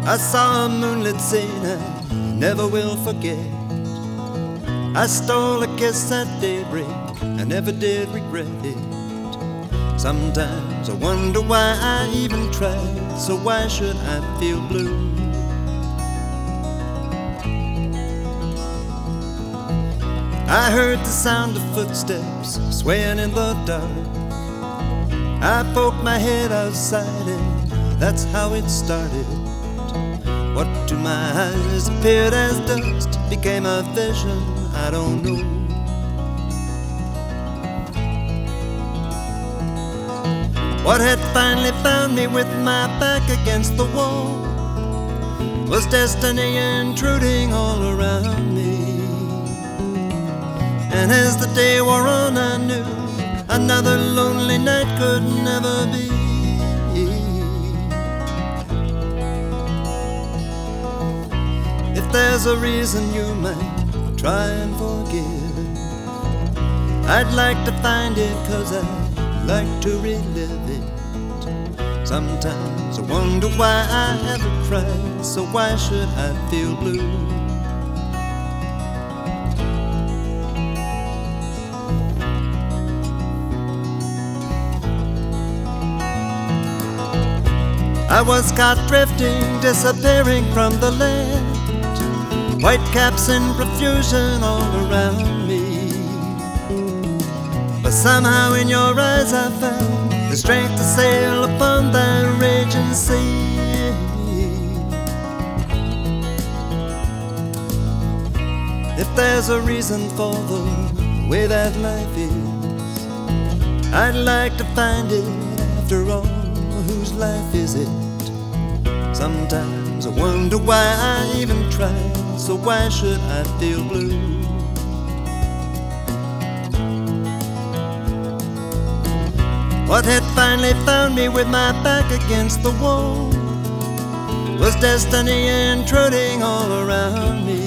I saw a moonlit scene I never will forget. I stole a kiss at daybreak, I never did regret it. Sometimes I wonder why I even tried, so why should I feel blue? I heard the sound of footsteps swaying in the dark. I poked my head outside and that's how it started. What to my eyes appeared as dust became a vision, I don't know. What had finally found me with my back against the wall was destiny intruding all around me. And as the day wore on, I knew another lonely night could never be. If there's a reason you might try and forgive, I'd like to find it, 'cause I like to relive it. Sometimes I wonder why I ever cried, so why should I feel blue? I was caught drifting, disappearing from the land. White caps in profusion all around me. But somehow in your eyes I found the strength to sail upon that raging sea. If there's a reason for the way that life is, I'd like to find it after all. Whose life is it? Sometimes I wonder why I even tried, so why should I feel blue? What had finally found me with my back against the wall was destiny intruding all around me.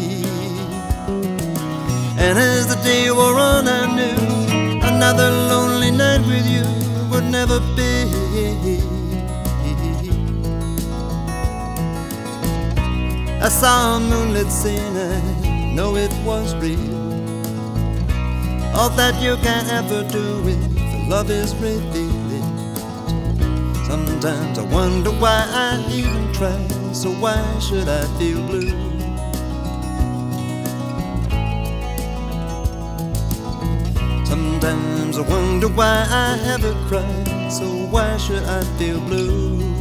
And as the day wore on, I knew another lonely night with you would never be. I saw a moonlit scene, I know it was real. All that you can ever do if love is revealed. Sometimes I wonder why I even tried, so why should I feel blue? Sometimes I wonder why I ever cried, so why should I feel blue?